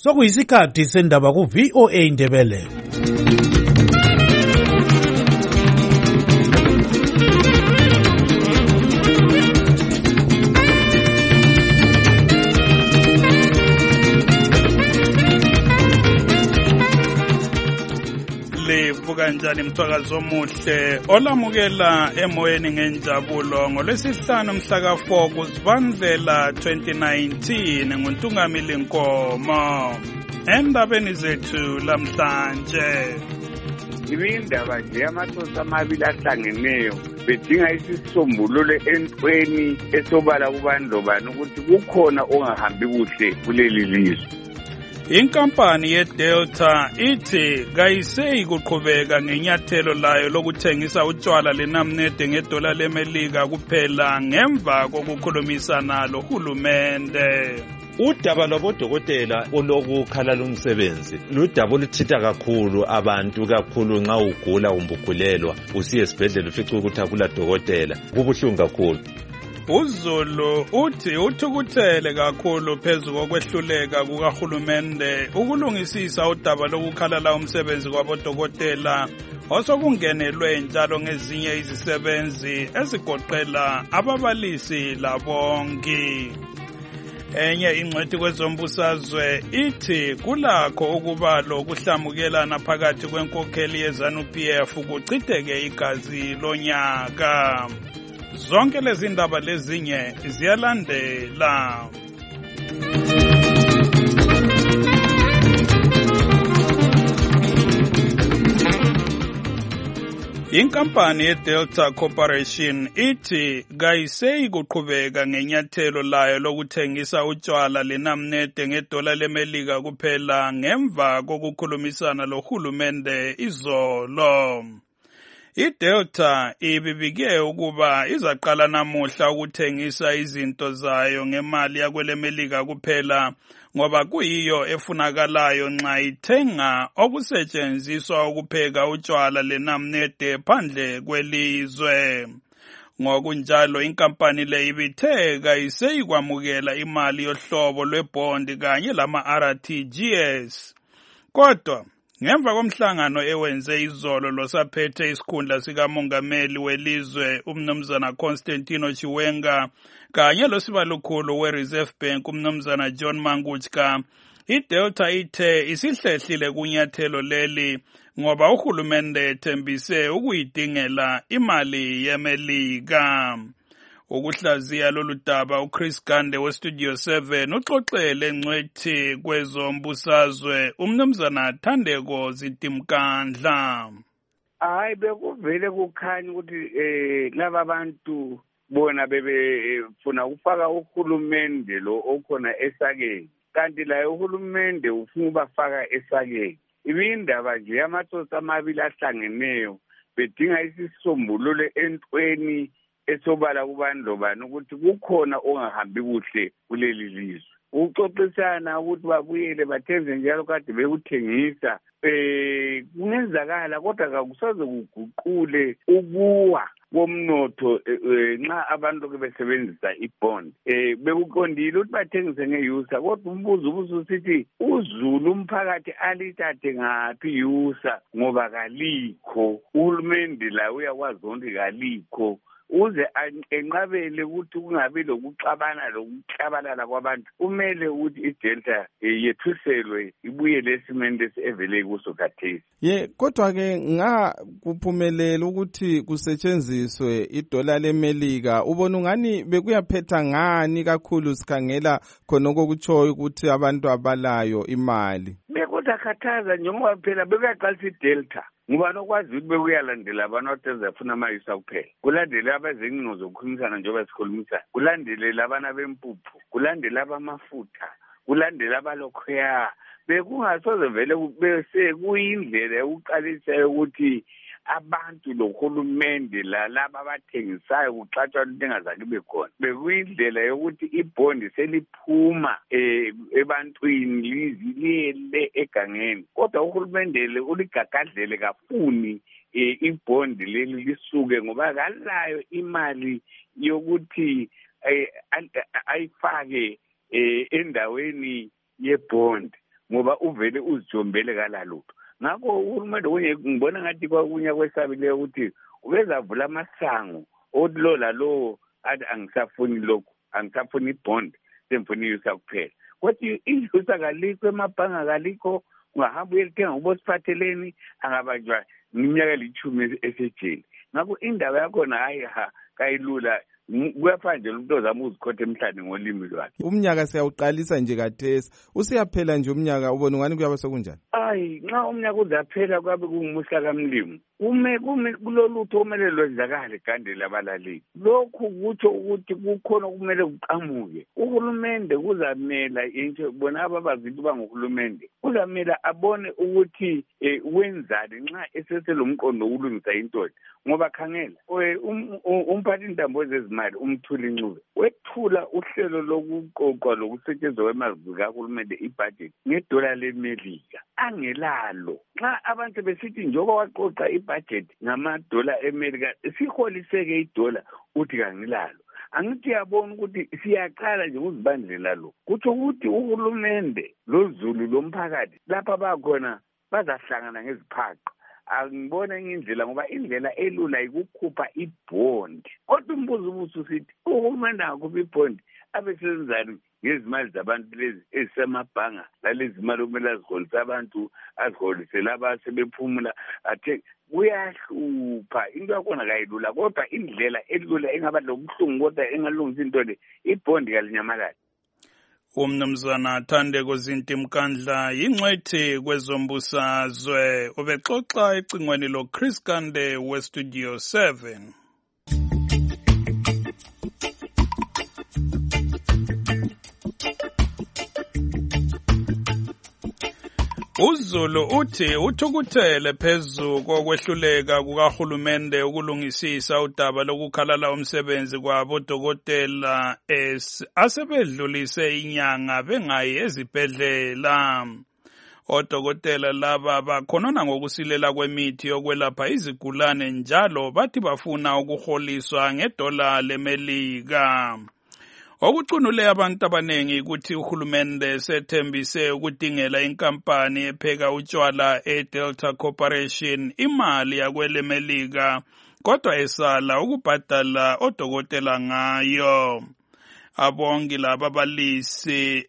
Sokuyisikhathi sendaba ku VOA Indebele. Kanjani mthwakazi omuhle olamukela emoyeni ngenjabulo ngolwesihlanu mhla ka4 kuZibandlela 2019 nguNtungamili Nkomo. Endabeni zethu lamhlanje ibindaba nje amathonsi amabili ahlangeneyo bedinga isisombululo entweni esobala kubandlobani ukuthi kukhona ongahambi kuhle kuleli lizwe. Inkampani yeDelta ithi kayiseyi kuqhubeka ngenyathelo layo lokuthengisa utshwala lenamnede ngedola lemelika kuphela ngemva kokukhulumisana lohulumende. Udaba lwabodokotela olokukhalala umsebenzi ludaba oluthita kakhulu abantu, kakhulu nxa ugula umbugulelwa usiye esibhedlela ufica ukuthi akula dokotela, kubuhlungu kakhulu. uZulu uthi uthukuthele kakhulu phezu kokwehluleka kukahulumende ukulungisisa udaba lokukhalala umsebenzi kwabodokotela osokungenelwe njalo ngezinye izisebenzi ezigoqela ababalisi labongi. Enye ingcwethi kwezombusazwe ithi kulakho ukuba lokuhlamukelana phakathi kwenkokheli yeZANU-PF kuchitheke igazi lonyaka. Zonke lezi ndaba lezinye ziyalandela. Inkampani yeDelta Corporation ithi kayiseyi kuqhubeka ngenyathelo layo lokuthengisa utshwala lenamnede ngedola lemelika kuphela ngemva kokukhulumisana lohulumende izolo. iDelta ibibike ukuba izaqala namuhla ukuthengisa izinto zayo ngemali yakwelemelika kuphela ngoba kuyiyo efunakalayo nxa ithenga okusetshenziswa ukupheka utshwala lenamnede phandle kwelizwe. Ngokunjalo inkampani le ibithe kayiseyikwamukela imali yohlobo lwebond kanye lama-RTGS. Kodwa ngemva komhlangano ewenze izolo losaphethe isikhundla sikamongameli welizwe umnumzana Constantino Chiwenga kanye losibalukhulu weReserve Bank umnumzana John Mangutska, iDelta ithe isihlehlile kunyathelo leli ngoba uhulumende ethembise ukuyidingela imali yemelika. Ukuhlaziya lolu daba uChris Gande weStudio 7 uxoxele ngcwethi kwezombusazwe umnumzana Thandeko Zitimkandla. Hayi bekuvele kukhanya ukuthi laba bantu bona bebefuna ukufaka uhulumende lo okhona esakeni, kanti la uhulumende ufuna ubafaka esakeni. Ibindaba nje amathonsi amabili ahlangeneyo bedinga isisombululo entweni esobala kubandlobani ukuthi kukhona ongahambi kuhle kuleli lizwe. Uxoxisana ukuthi babuyele bathenze njalo kade bekuthengisa kungenzakala kodwa kakusaze kuguqule ukuwa komnotho nxa abantu besebenzisa ibond. Bekuqondile ukuthi bathengise ngeyusa kodwa umbuzo ubususithi uZulu umphakathi alithathe ngaphi yusa ngoba kalikho. Uhulumende la uyakwazi ukuthi kalikho uze enqabele ukuthi kungabi lokuxabana lokuhlabalala kwabantu. Kumele ukuthi iDelta yethuselwe ibuyele esimeni evele kuso khathesi. Kodwa ke kuphumelela ukuthi kusetshenziswe idola lemelika. Ubona ungani bekuyaphetha ngani kakhulu sikhangela khonoko kutshoyo ukuthi abantu abalayo imali? Bekuzakhathaza njengoba phela bekuyaqalisa iDelta. Ngubani okwazi ukuthi bekuyalandela abantu abatezafuna amayisa kuphela, kulandele abazengcingo zokukhulumisana njengoba sikhulumisana, kulandele labana bempuphu, kulandele abamafutha, kulandele abalokhuya. Bekungasoze vele bese kuyindlela yokuqalisa ukuthi abantu lohulumende laba abathengisayo kuxatshwa into engazange bekhona. Bekuyindlela yokuthi ibhondi seliphuma ebantwini lizilele egangeni. Kodwa uhulumende le uligagadlele kafuni ibhondi leli lisuke ngoba kalayo imali yokuthi ayifake endaweni yebhondi. ngoba uvele uzijombele kalalutho. Ngakho uhulumende ngibona ngathi kwakunye kwesabileyo ukuthi ubezavula amasango othi lo lalo athi angisafuni lokhu, angisafuni ibond, semfuni iyusa kuphela. Kodwa iyusa kalikho emabhanga kalikho, ungahamba uyelithenga ubosiphatheleni angabanjwa iminyaka 10 esejele. Ngakho indaba yakhona hayi kayilula. Kuyafana nje umuntu ozama uzikhotha emhlane ngolimi lwakhe. Umnyaka siyawuqalisa nje kathesi, usiyaphela nje umnyaka, ubona ngani kuyaba sekunjani? Nxa umnyaka uzaphela kwabe kungumuhla kamlimo, kulolutho okumele lwenzakale gandela abalaleli. Lokhu kutsho ukuthi kukhona okumele kuqhamuke. Uhulumende kuzamela into bona ababazithi bangohulumende, kuzamela abone ukuthi wenzani nxa eseselomqondo wokulungisa into. Ngoba khangela umphathi intambo zezimali umthuli Ncube wethula uhlelo lokuqoqwa lokusetshenziswa kwemali zikahulumende ibudget ngedola leMelika angelalo. Nxa abantu besithi njengoba waqoqa ibudget ngamadola eMelika siholiseke idola uthi kangilalo. Angithi yabona ukuthi siyaqala nje ukuzibandlela lo. Kuthi ukuthi uhulumende lozulu lomphakathi lapha bakhona bazahlangana ngeziphaqo. Angibona enye indlela ngoba indlela elula ikukhupha ibond. Kodwa umbuzo usithi uhulumende akuphi ibond abesenzani ngezimali zabantu lezi ezisemabhanga, lalezi imali okumele aziholise abantu, aziholise laba sebephumula. Athe kuyahlupha, into yakhona kayilula, kodwa indlela elula engaba lobuhlungu kodwa engalungisa into le ibond kalinyamalala. Umnumzana Thandeko Zinti Mkandla yingcwethi kwezombusazwe ubexoxa ecingweni lo Chris Kande we Studio 7. uZulu uthi uthukuthele phezu kokwehluleka kukahulumende ukulungisisa udaba lokukhalala umsebenzi kwabodokotela asebedlulise inyanga bengayi ezibhedlela. Odokotela laba bakhonona ngokusilela kwemithi yokwelapha izigulane njalo bathi bafuna ukuholiswa ngedola leMelika. Okucunule abantu abanengi ukuthi uhulumende sethembise ukudingela inkampani epheka utshwala eDelta Corporation imali yakweleMelika kodwa esala ukubhadala odokotela ngayo. Abongi laba balisi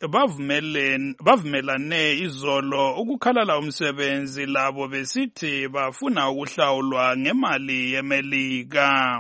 bavumelane izolo ukukhalala umsebenzi labo besithi bafuna ukuhlawulwa ngemali yeMelika.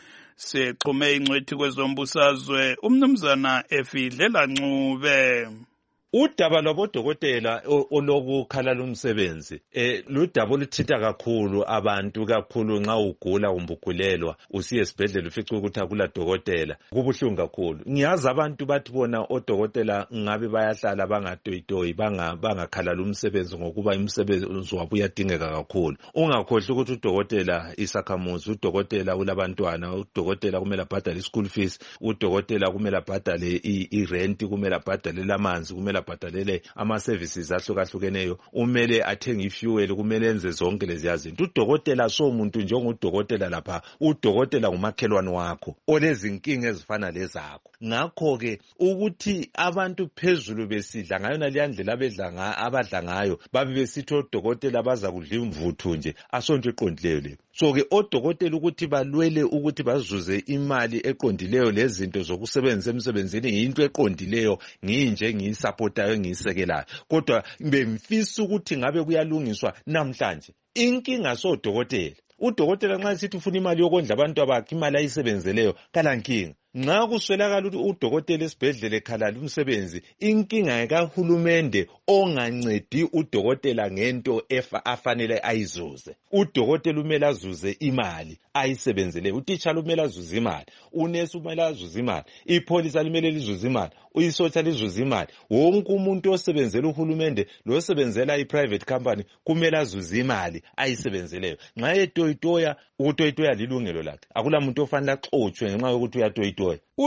Sexhume ingcwethi kwezombusazwe umnumzana Efidlela Ncube. Udaba lwabodokotela olokukhalala umsebenzi ludaba oluthita kakhulu abantu, kakhulu nxa ugula umbugulelwa usiye esibhedlela ufica ukuthi akula dokotela, kubuhlungu kakhulu. Ngiyazi abantu bathi bona odokotela ngabe bayahlala bangatoyitoyi bangakhalala umsebenzi ngokuba umsebenzi wabo uyadingeka kakhulu. Ungakhohlwa ukuthi udokotela isakhamuzi, udokotela ulabantwana, udokotela kumele abhadale school fees, udokotela kumele abhadale irent, kumele abhadale lamanzi, kumele abhadalele ama-services ahlukahlukeneyo, umele athenge ifuel, kumele enze zonke lezi zinto. Udokotela somuntu njengudokotela lapha, udokotela ngumakhelwane wakho olezinkinga ezifana lezakho. Ngakho-ke ukuthi abantu phezulu besidla ngayona leyandlela abadla ngayo babe besithi odokotela baza kudla imvuthu nje, asonto eqondileyo le. So-ke odokotela ukuthi balwele ukuthi bazuze imali eqondileyo lezinto zokusebenzisa emsebenzini yinto eqondileyo, nginje ngiyisupportayo ngiyisekelayo. Kodwa bemfisa ukuthi ngabe kuyalungiswa namhlanje. Inkinga sodokotela. Udokotela nxa sithi ufuna imali yokondla abantu abakhe, imali ayisebenzeleyo kala nkinga. Nxa kuswelakala ukuthi udokotela esibhedlela ekhalala umsebenzi, inkinga kahulumende ongancedi udokotela ngento afanele ayizuze. Udokotela umele azuze imali ayisebenzeleyo, utitshala umele azuze imali, unesi umele azuze imali, ipolisa limele lizuze imali, uyisotsha lizuze imali. Wonke umuntu osebenzela uhulumende lo osebenzela i-private company kumele azuze imali ayisebenzeleyo. Nxa etoyitoya, ukutoyitoya lilungelo lakhe, akula muntu ofanele axotshwe ngenxa yokuthi uyatoyitoya.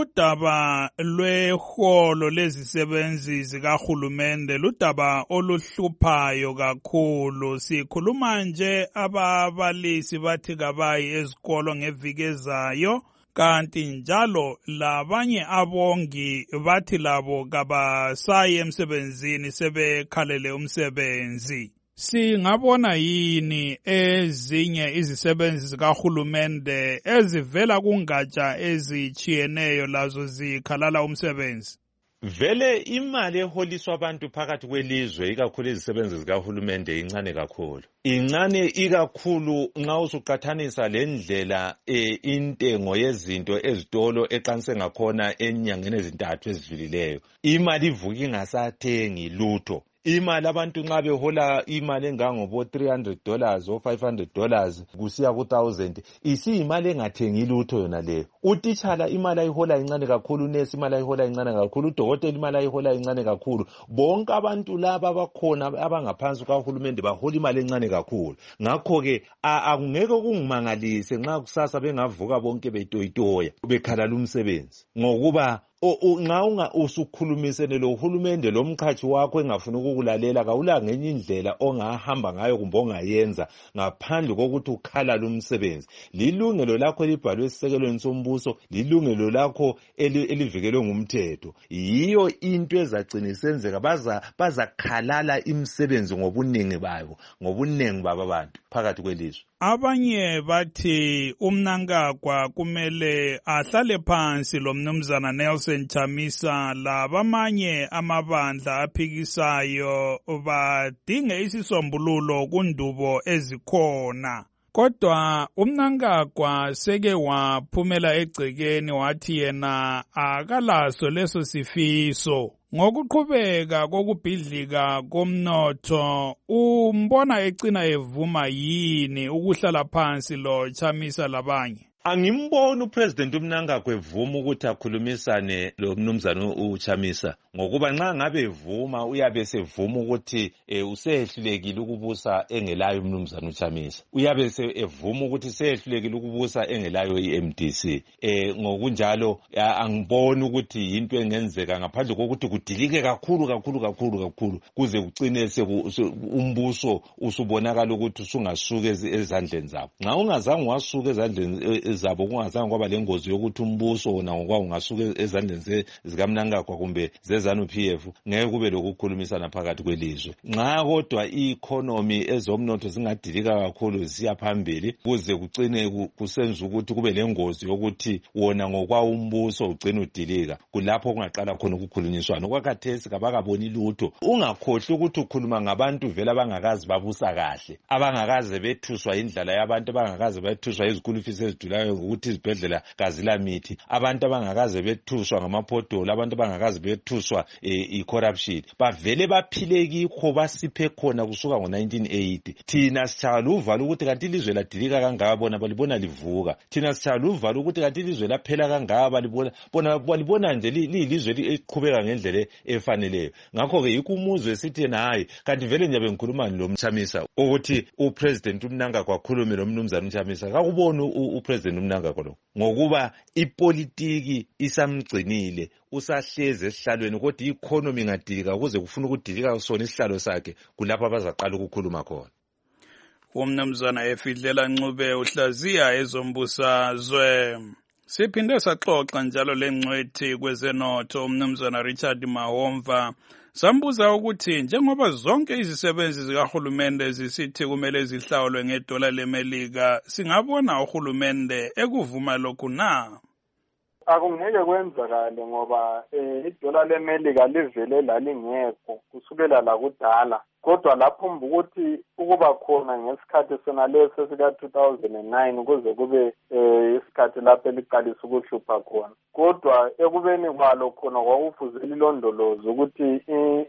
Udaba lweholo lezisebenzi zikahulumende ludaba oluhluphayo kakhulu. Sikhuluma nje ababalisi bathi kabayi ezikolo ngeviki ezayo kanti njalo labanye abongi bathi labo kabasayi emsebenzini sebekhalele umsebenzi. Singabona yini ezinye izisebenzi zikahulumende ezivela kungatsha ezitshiyeneyo lazo zikhalala umsebenzi? Vele imali eholiswa abantu phakathi kwelizwe ikakhulu izisebenzi zikahulumende incane kakhulu. Incane ikakhulu nxa usuqathanisa lendlela intengo yezinto ezitolo eqanise ngakhona enyangeni ezintathu ezidlulileyo. Imali ivuka ingasathengi lutho. Imali abantu nxa behola imali engangobo $300 o $500 kusiya ku1000 isiyimali engathengi lutho yona leyo. Utitshala imali ayihola incane kakhulu, unesi imali ayihola incane kakhulu, udokotela imali ayihola incane kakhulu. Bonke abantu laba abakhona abangaphansi kahulumende bahola imali encane kakhulu. Ngakho ke akungeke kungimangalise nxa kusasa bengavuka bonke betoyitoya bekhala lumsebenzi ngokuba nxa usukhulumisene lohulumende lomqhathi wakho engafuni ukukulalela kawula ngenye indlela ongahamba ngayo kumbe ongayenza ngaphandle kokuthi ukhala lumsebenzi. Lilungelo lakho elibhalwe esisekelweni sombuso, lilungelo lakho elivikelwe ngumthetho. Yiyo into ezacina isenzeka bazakhalala imisebenzi ngobuningi babo abantu phakathi kwelizwe. Abanye bathi uMnangagwa kumele ahlale phansi lo mnumzana Nelson Chamisa labamanye amabandla aphikisayo badinge isisombululo kundubo ezikhona. Kodwa uMnangagwa seke waphumela egcekeni wathi yena akalaso leso sifiso. Ngokuqhubeka kokubhidlika komnotho, umbona ecina evuma yini ukuhlala phansi lo Chamisa labanye? Angimboni uPresident uMnangagwa evuma ukuthi akhulumisane lo mnumzana uChamisa ngokuba nxa ngabe evuma uyabe sevuma ukuthi usehlulekile ukubusa engelayo umnumzana uChamisa. Uyabe evuma ukuthi sehlulekile ukubusa engelayo iMDC. Ngokunjalo angiboni ukuthi yinto engenzeka ngaphandle kokuthi kudilike kakhulu kuze kucine umbuso usubonakala ukuthi usungasuka ezandleni zabo. Nxa ungazange wasuka ezandleni zabo kungazange kwaba lengozi yokuthi umbuso wona ngokwawo ungasuka ezandleni zikaMnangagwa kumbe zeZANU-PF ngeke kube lokukhulumisana phakathi kwelizwe. Nxa kodwa i-economy ezomnotho zingadilika kakhulu zisiya phambili kuze kucine kusenza ukuthi kube lengozi yokuthi wona ngokwawo umbuso ugcina udilika, kulapho kungaqala khona ukukhulunyiswana. Okwakhathesi kabakaboni lutho. Ungakhohlwa ukuthi ukhuluma ngabantu vele abangakazi babusa kahle, abangakaze bethuswa indlala yabantu, abangakaze bethuswa izikulu fees ezidulayo ukuthi izibhedlela kazila mithi, abantu abangakaze bethuswa ngamaphodolo, abantu abangakaze bethuswa i-corruption. Bavele baphile kikho basiphe khona kusuka ngo-1980. Thina sitshayala uvalo ukuthi kanti ilizwe ladilika kangaka bona balibona livuka. Thina sitshayala uvalo ukuthi kanti ilizwe laphela kangaka balibona nje lilizwe eliqhubeka ngendlela efaneleyo. Ngakho-ke yikho umuzwe esithi yena hayi kanti vele nje bengikhuluma lo Chamisa ukuthi uPresident uMnangagwa akhulume lo mnumzana uChamisa. Kakubona uPresident uMnangagwa lo ngokuba ipolitiki isamgcinile, usahleze esihlalweni kodwa i-economy ingadilika kuze kufuna ukudilika sona isihlalo sakhe, kulapho abazaqala ukukhuluma khona. Umnumzana Efidlela Ncube uhlaziya ezombusazwe. Siphinde saxoxa njalo lengcwethi kwezenotho umnumzana Richard Mahomva. Sambuza ukuthi njengoba zonke izisebenzi zikahulumende zisithi kumele zihlawulwe ngedola leMelika, singabona uhulumende ekuvuma lokhu na? Akungeke kwenzakale ngoba idola leMelika livele lalingekho kusukela lakudala. Kodwa lapho ukuthi ukuba khona ngesikhathi sonaleso sika 2009 kuze kube isikhathi lapho eliqalisa ukuhlupha khona. Kodwa ekubeni kwalo khona kwakufuze lilondoloze ukuthi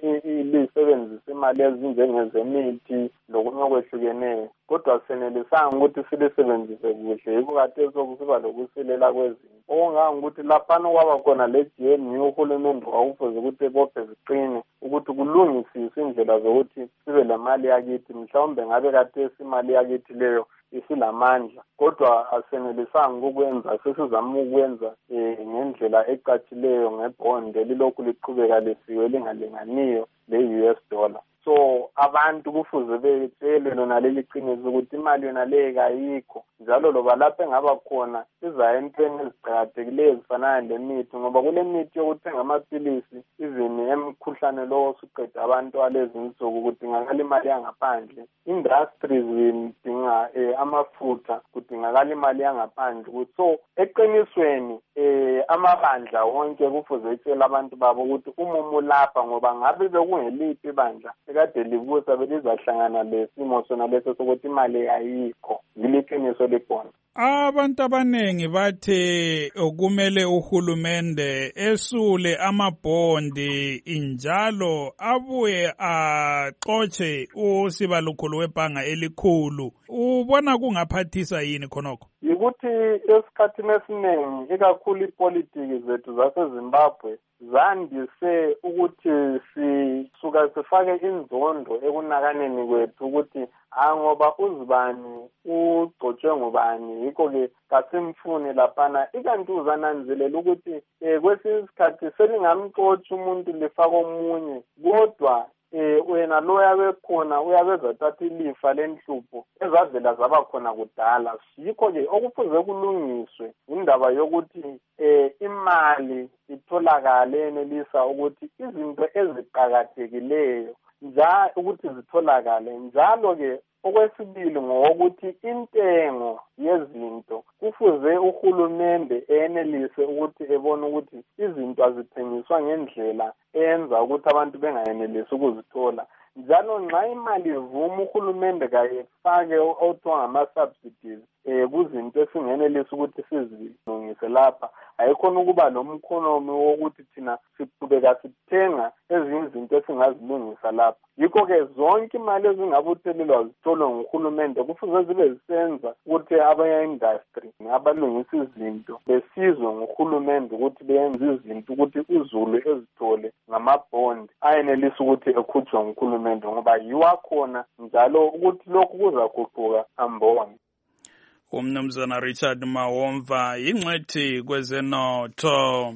lisebenzise imali ezinjengezemithi lokunye okwehlukeneyo. Kodwa senelisanga ukuthi silisebenzise kuhle, yikho kade sokusiba lokusilela kwezinto. Okungangokuthi laphana kwaba khona le GNU uhulumende kwakufuze ukuthi ebophe ziqine ukuthi kulungisiswe indlela zokuthi sibe lemali yakithi. Mhlawumbe ngabe kade imali yakithi leyo isilamandla, kodwa asenelisanga ukwenza. Sesizama ukwenza ngendlela ecatshileyo ngebhonde elilokhu liqhubeka lesiwe lingalinganiyo le-US dollar. So abantu kufuze betshelwe lona leli qiniso ukuthi imali yona leyo kayikho, njalo loba lapho engaba khona iza entweni eziqakathekileyo ezifana lemithi, ngoba kule mithi yokuthenga amaphilisi even emkhuhlane lowo osuqeda abantu alezi insuku kudingakala imali yangaphandle. Industries zidinga amafutha, kudingakala imali yangaphandle. So eqinisweni amabandla wonke kufuze etshela abantu babo ukuthi umumu lapha, ngoba ngabe bekungeliphi ibandla ekade libusa belizahlangana lesimo sona leso sokuthi imali ayikho. Yiliqiniso likhona. Abantu abanengi bathe kumele uhulumende esule amabhondi injalo abuye axotshe usibalukhulu webhanga elikhulu. Ubona kungaphathisa yini khonokho? Yikuthi esikhathini esiningi ikakhulu ipolitiki zethu zaseZimbabwe zandise ukuthi sisuka sifake inzondo ekunakaneni kwethu ukuthi ngoba uzibani ugcotshwe ngubani, yikho-ke kasimfuni laphana. Ikanti uzananzelela ukuthi kwesinye isikhathi selingamxotsha umuntu lifake omunye, kodwa wena lo yabekhona uyabezathatha ilifa lenhlupho ezavela zaba khona kudala. Yikho-ke okufuze kulungiswe indaba yokuthi imali itholakale yenelisa ukuthi izinto eziqakathekileyo ukuthi zitholakale. Njalo-ke okwesibili ngokuthi intengo yezinto kufuze uhulumende enelise ukuthi ebone ukuthi izinto azithengiswa ngendlela eyenza ukuthi abantu bengayenelisi ukuzithola. Njalo nxa imali ivuma uhulumende kayefake okuthiwa ngama-subsidies kuzinto esingenelisi ukuthi sizilungise lapha. Ayikhona ukuba nomkhonomi wokuthi thina siqhubeka sithenga ezinye izinto esingazilungisa lapha. Yikho-ke zonke imali ezingabuthelelwa zitholwe nguhulumende kufuze zibe zisenza ukuthi aba-industry abalungisa izinto besizwe nguhulumende ukuthi beyenze izinto ukuthi uzulu ezithole ngamabhondi ayenelisa ukuthi ekhutshwe nguhulumende, ngoba yiwakhona njalo ukuthi lokhu kuzaguquka amboni. Umnumzana Richard Mahomva yingcwethi kwezenotho.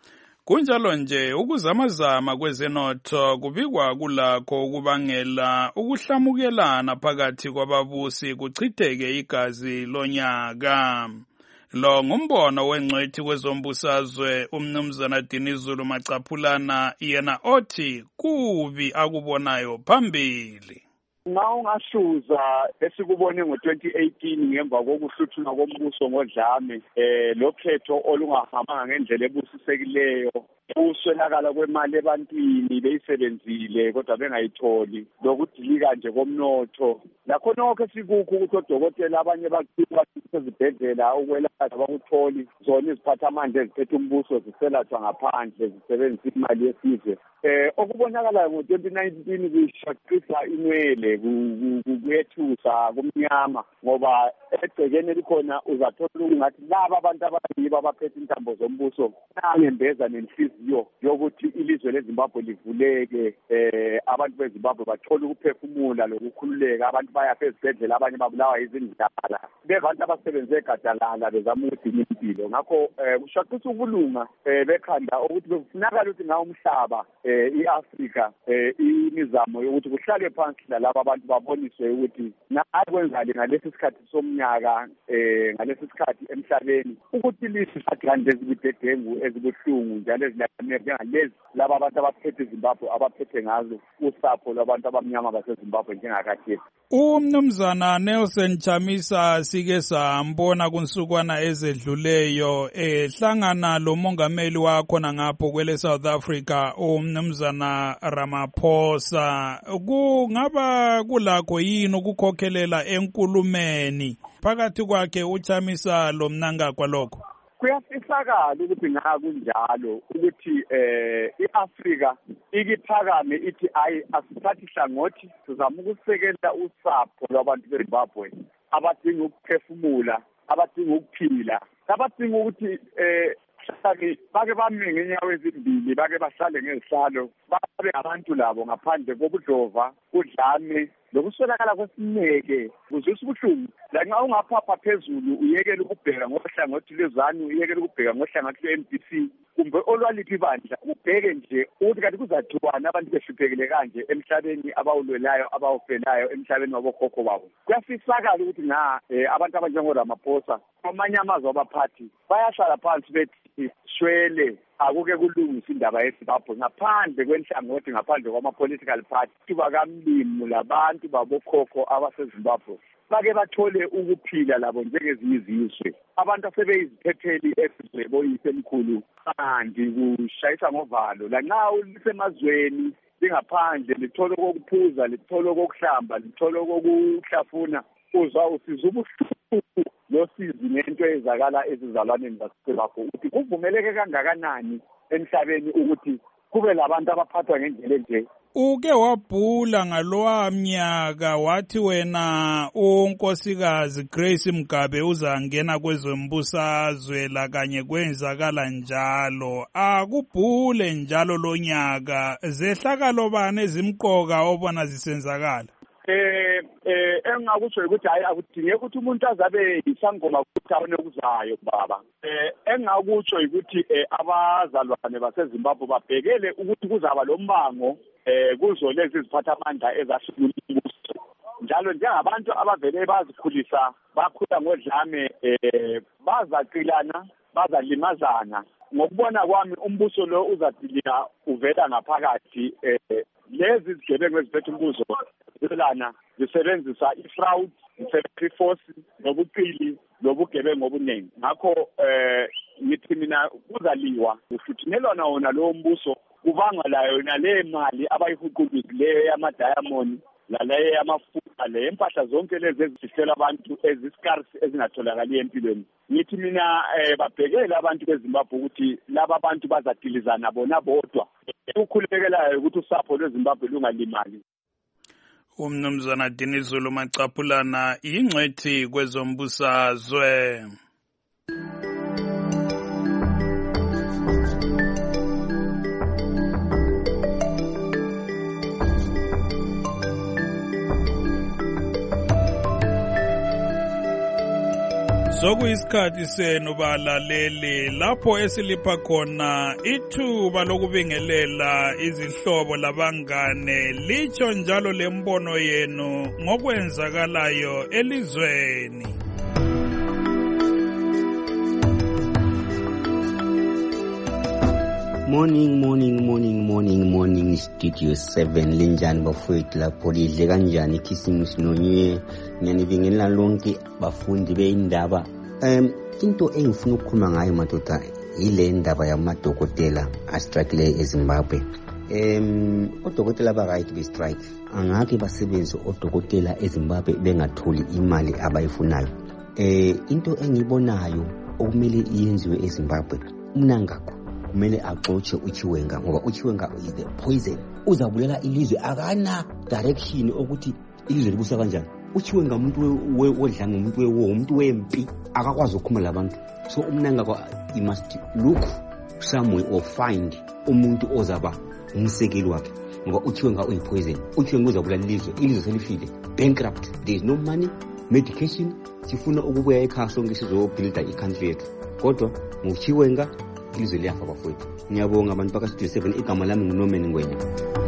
Kunjalo nje ukuzamazama kwezenotho kubikwa kulakho ukubangela ukuhlamukelana phakathi kwababusi kuchitheke igazi lonyaka. Lo ngumbono wengcwethi kwezombusazwe umnumzana Dinizulu Macaphulana, yena othi kubi akubonayo phambili. Ma ungahluza esikubone ngo-2018 ngemva kokuhluthulwa kombuso ngodlame lokhetho olungahambanga ngendlela ebusisekileyo, uswelakala kwemali ebantwini beyisebenzile kodwa bengayitholi, lokudilika nje komnotho lakho nokho esikukho ukuthi odokotela abanye baqhubeka ezibhedlela ukwelapha abakutholi, zona iziphathamandla eziphethe umbuso ziselathwa ngaphandle zisebenzisa imali yesizwe. Okubonakala ngo-2019 kushaqisa inwele kuyethusa kumnyama, ngoba egcekeni elikhona uzathola ungathi laba abantu abaningi abaphethe intambo zombuso nangembeza nenhliziyo yokuthi ilizwe leZimbabwe livuleke, abantu beZimbabwe bathole ukuphefumula lokukhululeka, abantu bayapha ezibhedlela, abanye babulawa izindlala, bebantu abasebenze gadalala bezama ukudinga impilo. Ngakho kushaqisa ukulunga bekhanda ukuthi bekufunakala ukuthi ngawo umhlaba i-Afrika imizamo yokuthi kuhlale phansi lalabo abantu baboniswe ukuthi nakwenzale ngalesi sikhathi somnyaka, ngalesi sikhathi emhlabeni, ukuthi ilizwe sathande ezibudedengu ezibuhlungu njalo ezilakamere njengalezi laba abantu abaphethe iZimbabwe abaphethe ngazo usapho lwabantu abamnyama baseZimbabwe njengakhathesi. Umnumzana Nelson Chamisa sike sambona kunsukwana ezedluleyo hlangana lo mongameli wakho ngapho kwele South Africa umnumzana Ramaphosa. Kungaba kulakho yini ukukhokhelela enkulumeni phakathi kwakhe uChamisa lo Mnangagwa lokho? Kuyafisakala ukuthi kunjalo ukuthi iAfrika ikiphakame ithi asithathi hlangothi sizama ukusekela usapho lwabantu beZimbabwe abadinga ukuphefumula, abadinga ukuphila, abadinga ukuthi bake bame ngenyawo ezimbili, bake bahlale ngezihlalo, babe abantu labo ngaphandle kobudlova, udlame lokuswelakala kwesineke kuzwisa ubuhlungu lanxa ungaphapha phezulu uyekele ukubheka ngohlangothi lwezanu uyekele ukubheka ngohlangothi lwe-MDC kumbe olwaliphi ibandla ubheke nje ukuthi kanti kuzathiwana abantu behluphekile kanje emhlabeni abawulwelayo abawufelayo emhlabeni wabokhokho babo. Kuyafisakala ukuthi abantu abanjengoRamaphosa kwamanye amazwe abaphathi bayahlala phansi bethi shwele akuke kulungisa indaba yeZimbabwe ngaphandle kwenhlangothi ngaphandle kwama-political party bakamlimu labantu babokhokho abaseZimbabwe bake bathole ukuphila labo njengezinye izizwe. Abantu asebeyiziphepheli esizwe boyisemkhulu kanti kushayisa ngovalo lanxa ulisemazweni lingaphandle lithole okokuphuza lithole okokuhlamba lithole okokuhlafuna uzwa usiza ubuhlungu losizi nento ezakala ezizalwaneni zaseZimbabwe ukuthi kuvumeleke kangakanani emhlabeni ukuthi kube labantu abaphathwa ngendlela enje. Uke wabhula ngalowa mnyaka wathi wena unkosikazi Grace Mugabe uzangena kwezembusazwe la kanye kwenzakala njalo. Akubhule njalo lonyaka zehlakalo bani ezimqoka obona zisenzakala? Engakutsho ukuthi hayi akudingeki ukuthi umuntu azabe yisangoma ukuthi abone okuzayo baba. Engakutsho ukuthi abazalwane baseZimbabwe babhekele ukuthi kuzaba lo mbango kuzo lezi ziphathamandla ezahlula umbuso. Njalo njengabantu abavele bazikhulisa bakhula ngodlame bazaqilana bazalimazana. Ngokubona kwami umbuso lo uzadilika uvela ngaphakathi lezi zigebengu eziphethe umbuso zelana zisebenzisa ifraud, i-force nobuqili nobugebengu obuningi. Ngakho ngithi mina kuzaliwa kuhluthinelwana wona lo mbuso kubanga la yona le mali abayihuqulile yama-diamond laleyo yamafutha le impahla zonke lezi ezifihlela abantu eziscarce ezingatholakali empilweni. Ngithi mina babhekele abantu beZimbabwe ukuthi laba bantu bazadilizana bona bodwa ukukhulekelayo ukuthi usapho lweZimbabwe lungalimali. Umnumzana Dinizulu Macaphulana ingcwethi kwezombusazwe. Sokuyisikhathi senu balaleli lapho esilipha khona ithuba lokubingelela izihlobo labangane litsho njalo lembono yenu ngokwenzakalayo elizweni. Morning Studio 7 linjani bafowethu lapho lidle kanjani ikhisimusi nonye ngiyanibingelela lonke bafundi beindaba. Into engifuna ukukhuluma ngayo madoda ile ndaba yamadokotela astrike eZimbabwe. Odokotela ba-right be-strike angake basebenzise odokotela eZimbabwe bengatholi imali abayifunayo. Into engibonayo okumele iyenziwe eZimbabwe mnangakho kumele axotshe uChiwenga ngoba uChiwenga is the poison. Uzabulela ilizwe akana direction ukuthi ilizwe libusa kanjani. uChiwenga umuntu wodlanga umuntu wewo umuntu wempi akakwazi ukukhuluma labantu. So umnangakho he must look somewhere or find umuntu ozaba umsekeli wakhe ngoba uChiwenga uyipoison. uChiwenga uzabulela ilizwe selifile bankrupt, there is no money, medication. Sifuna ukubuya ekhaya sonke sizobuilda icountry yethu kodwa ngoChiwenga ilizwe liyafa bafowethu. Ngiyabonga abantu baka Studio 7 igama lami nguNorman Ngwenya.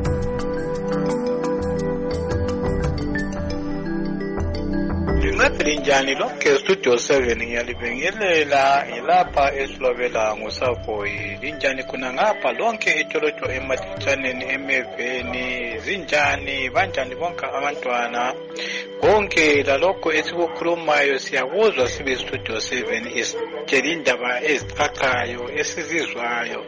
Linjani lonke Studio 7 ngiyalibingelela ngilapha eSlovela nguSavoyi. Linjani kuna ngapha lonke etsholotsho ematitshaneni emeveni zinjani banjani bonke abantwana konke lalokho esikukhulumayo siyakuzwa sibe Studio 7 isitshela indaba ezicacayo esizizwayo.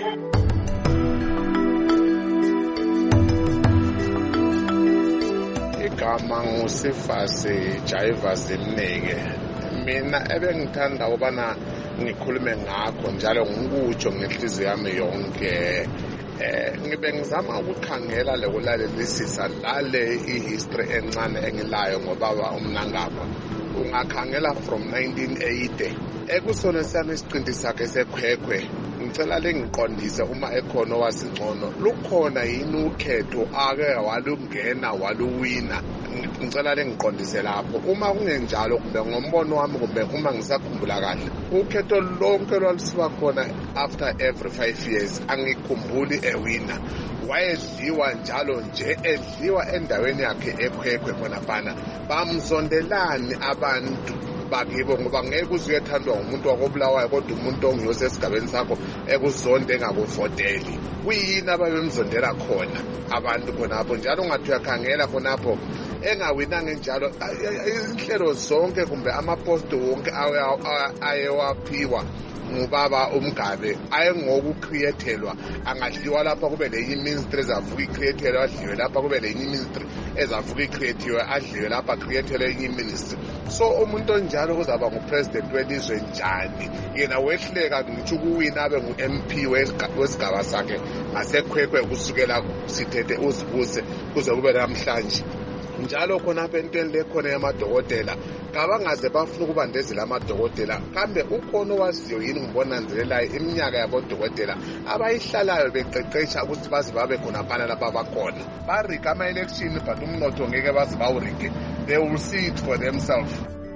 Igama ngusifasi Jaivas Mneke. Mina ebengithanda ukubana ngikhulume ngakho njalo ngikutsho ngenhliziyo yami yonke. Ngibe ngizama ukukhangela lokulalela isisa lale ihistory encane engilayo ngobaba uMnangagwa. ungakhangela from 1980 ekusona sami isiqinti sakhe sekhwekhwe ngicela lengiqondise uma ekhona wasingcono lukhona yini ukhetho ake walungena waluwina ngicela lengiqondise lapho uma kungenjalo kumbe ngombono wami kumbe uma ngisakhumbula kahle ukhetho lonke lwalisiba khona after every 5 years angikhumbuli ewina wayedliwa njalo nje edliwa endaweni yakhe ekhwekhwe khonaphana bamzondelani abantu bakibo ngoba ngeke uzuyethandwa umuntu wakobulawayo kodwa umuntu ongiyose esigabeni sakho ekuzonde engakuvoteli kuyini ababemzondela khona abantu khonapho njalo ungathi uyakhangela khonapho engawinanga njalo inhlelo zonke kumbe amaposto wonke ayewaphiwa ngubaba uMgabe ayengokucreatelwa angadliwa lapha kube lenye ministry ezavuka icreatelwa adliwe lapha kube lenye ministry ezavuka icreatiwe adliwe lapha createlwa enye ministry so umuntu onjalo kuzaba ngupresident welizwe njani yena wehleka ngitsho ukuwina abe ngu-MP wesigaba sakhe ngasekhwekhwe kusukela sithethe uzibuse kuze kube namhlanje njalo khonapha entweni lekhona yamadokotela kabangaze bafuna ukubandezela amadokotela kambe ukhona owaziyo yini ngibonanzelelayo iminyaka yabodokotela abayihlalayo beqeqesha ukuthi baze babe khonaphana lapha abakhona barika ama-election but umnotho ngeke baze bawurike they will see it for themselves.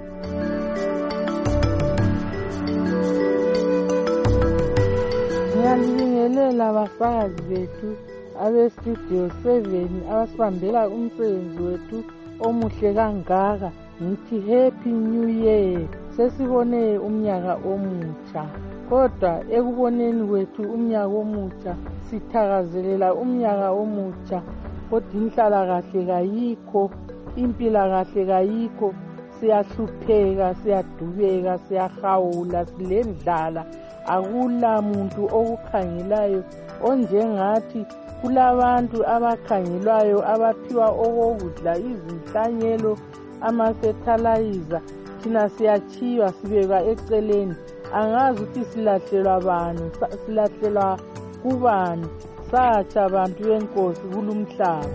Ngiyalibingelela abafakazi bethu abestudio 7 abasibambela umsebenzi wethu omuhle kangaka ngithi happy new year. Sesibone umnyaka omutsha kodwa ekuboneni kwethu umnyaka omutsha sithakazelela umnyaka omutsha kodwa inhlalakahle kayikho impilakahle kayikho siyahlupheka siyadubeka siyahawula silendlala akula muntu okukhangelayo onjengathi kulabantu abakhangelwayo abaphiwa okokudla izinhlanyelo ama-fertilizer thina siyachiywa sibekwa eceleni angazi ukuthi silahlelwa bani silahlelwa kubani satsha abantu benkosi kulumhlaba.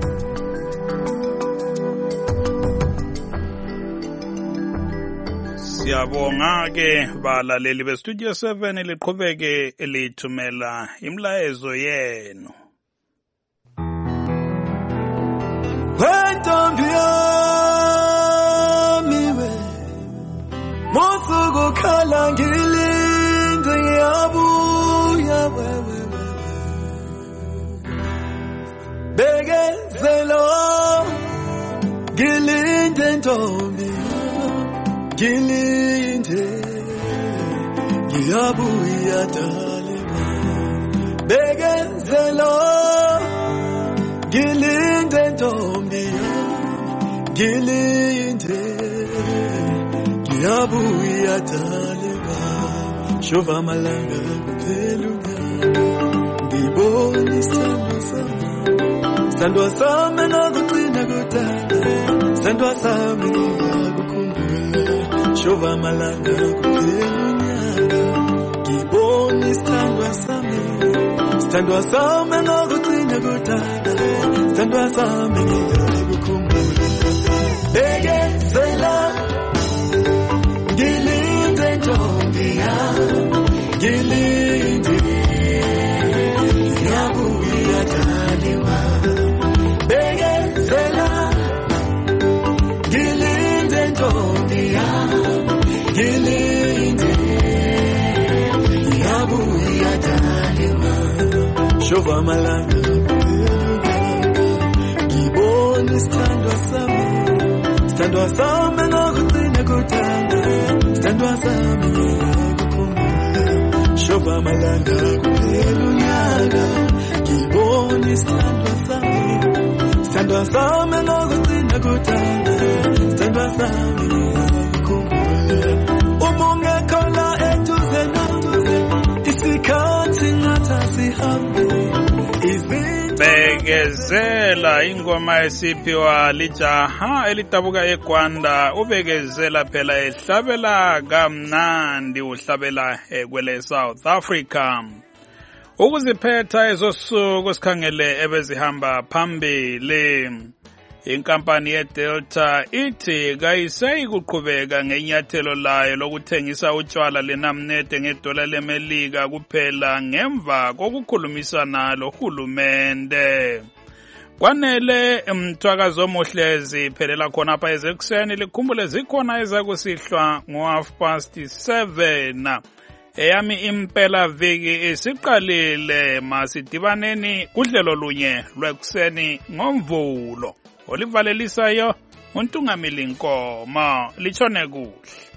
Siyabonga ke balaleli bestudio 7 liqhubeke elithumela imlayezo yenu. Wentombi yami we musuku khala ngilinde ngiyabuya wewe bekezelo ngilinde ntombi ngilinde ngiyabuya dalema bekezelo ngilinde ntombi ngilinde ngiyabuya dalema shova amalanga kuphela ngibona isandwa sami ngakugcina kudala isandwa sami ngakukhumbula shova amalanga kuphela unyaka ngibona isandwa sami ngakugcina kudala isandwa sami ngakukhumbula bekezela ngilinde ntombi ngilinde ngiyabuya daliwa bekezela ngilinde ntombi ngilinde ngiyabuya daliwa shova amalanga ngibona isithandwa sami ngakugcina kudala isithandwa sami ngakukhumbula shova amalanga kuphela unyaka ngibona isithandwa sami ngakugcina kudala isithandwa sami ngakukhumbula uma ungekhola eduze nami isikhathi ngathi sihambe bekezela ingoma esiphiwa lijaha elidabuka eGwanda ubekezela phela ehlabela kamnandi uhlabela kwele South Africa ukuziphetha ezosuku sikhangele ebezihamba phambili Inkampani yeDelta ithi kayiseyi kuqhubeka ngenyathelo layo lokuthengisa utshwala lenamnede ngedola lemelika kuphela ngemva kokukhulumisana lohulumende. Kwanele mthwakazo omuhle ziphelela khona apha ezekuseni, likhumbule zikhona ezakusihlwa ngo7:30. Eyami impela viki isiqalile, masidibaneni kudlelo lunye lwekuseni ngomvulo. Olivalelisayo uNtungamili Nkomo, lichone kuhle.